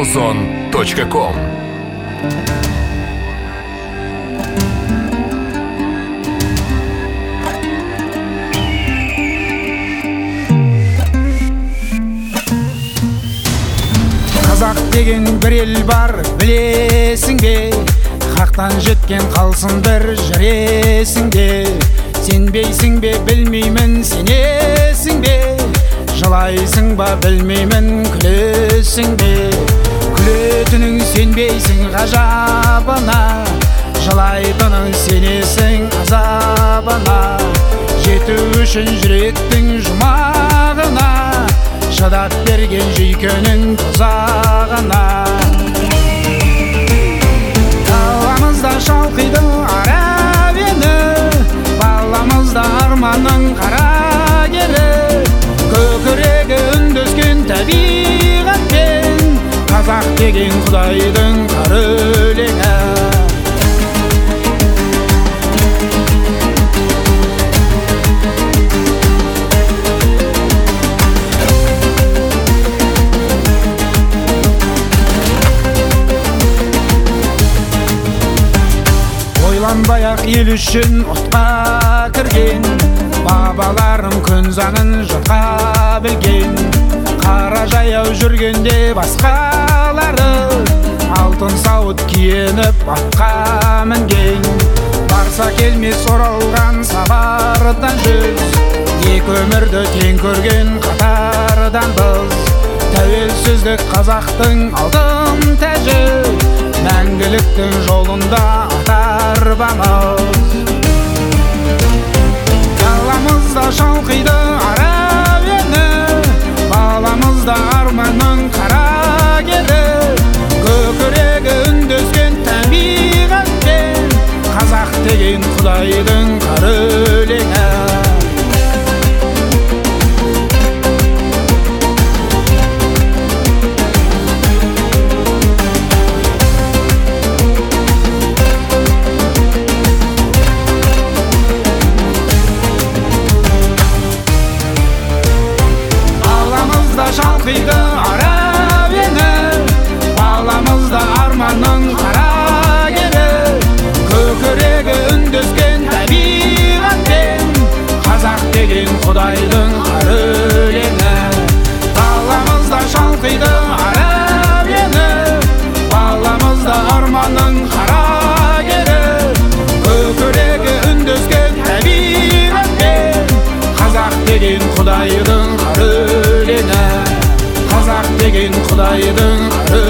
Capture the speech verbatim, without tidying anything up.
озон точка ком. Қазақ деген бір ел бар, білесің бе? Хақтан жеткен қалсын бір жүресің бе? Сенбейсің бе, білмеймін, сенесің бе? Жылайсың ба, білмеймін, күлесің бе? Күлетінің сенбейсің ғажабына, жылайтының сенесің азабына. Жету үшін жүректің жұмағына, шыдап берген жүйкенің тозағына. Даламызда шалқиды арабені, баламызда арманның қарагері. Көкірегі үндескен табиғатпен, қазақ деген құдайдың қара өлеңі. Ойланбай-ақ ел үшін отқа кірген, бабаларым күн заңын жатқа білген. Қара жаяу жүргенде басқалары, алтын сауыт киініп атқа мінген. Барса келмес оралған сапардан жүз, екі өмірді тең көрген қатардан біз. Тәуелсіздік қазақтың алтын тәжі, мәңгіліктің жолында атарбамыз. Даламызда шалқиды арабені, баламызда арманның қарагері. Көкірегі үндескен табиғатпен, қазақ деген құдайдың қара өлеңі. Шалқиды арабені, баламызда арманның қарагері. Көкірегі үндескен табиғатпен, қазақ деген құдайдың қара өлеңі. Баламызда шалқиды арабені, баламызда арманның қарагері. Көкірегі үндескен табиғатпен, қазақ деген құдайдың қара өлеңі. Қазақ деген құдайдың қара